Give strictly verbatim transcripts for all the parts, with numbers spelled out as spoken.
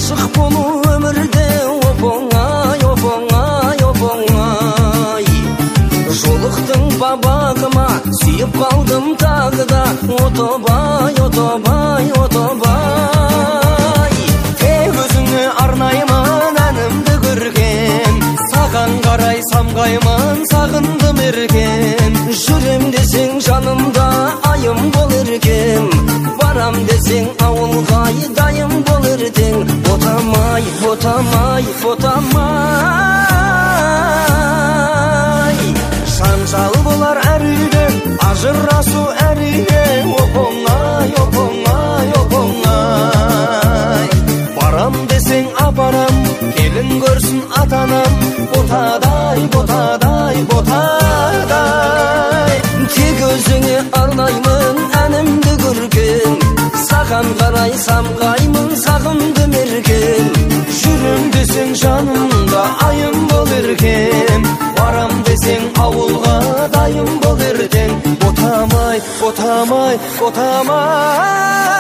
Aşık bolu ömürde opongay, opongay, opongay. Жолықтың бабағыма, сүйіп қалдым тағы да. Отобай, отобай, отобай. Тек өзіңе арнаймын әнімді көрген. Саған қарай самғаймын, сағындым ерген. Жүрем десең жанымда айым бол еркем. Барам десең ауылға дайым бол ертең. Ботамай, ботамай, ботамай. Шаншал болар әр үйде, ажырасу әр үйде. Оп-оңай, оп-оңай, оп-оңай. Барам десең апарам, келін көрсін атанам. Ботадай, ботадай, ботадай. Тек өзіңе арнаймын әнімді көрген. Саған қарай самғаймын, сағындым ерген. Жүрем десең жанымда айым бол еркем. Барам десең ауылға дайым бол ертең. Ботамай, ботамай, ботамай.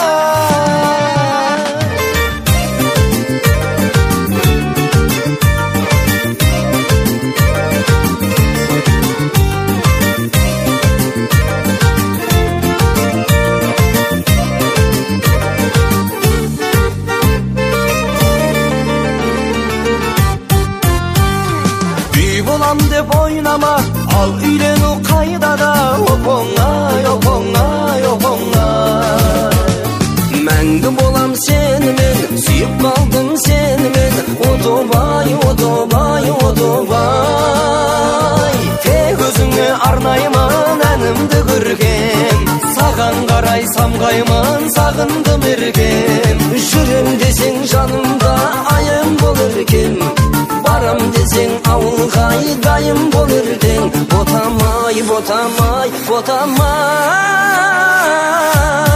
Bolam деп ойнама, ал үйлену қайдада. Оп-оңай, оп-оңай, оп-оңай. Мәңгі болам сенімен, сүйіп қалдым сенімен. Отобай, отобай, отобай. Тек өзіңе арнаймын әнімді көрген. Саған қарай самғаймын, сағындым ерген. Жүрем десең жанымда айым бол еркем. Барам десең ауылға дайым бол ертең. Ботамай, ботамай, ботамай.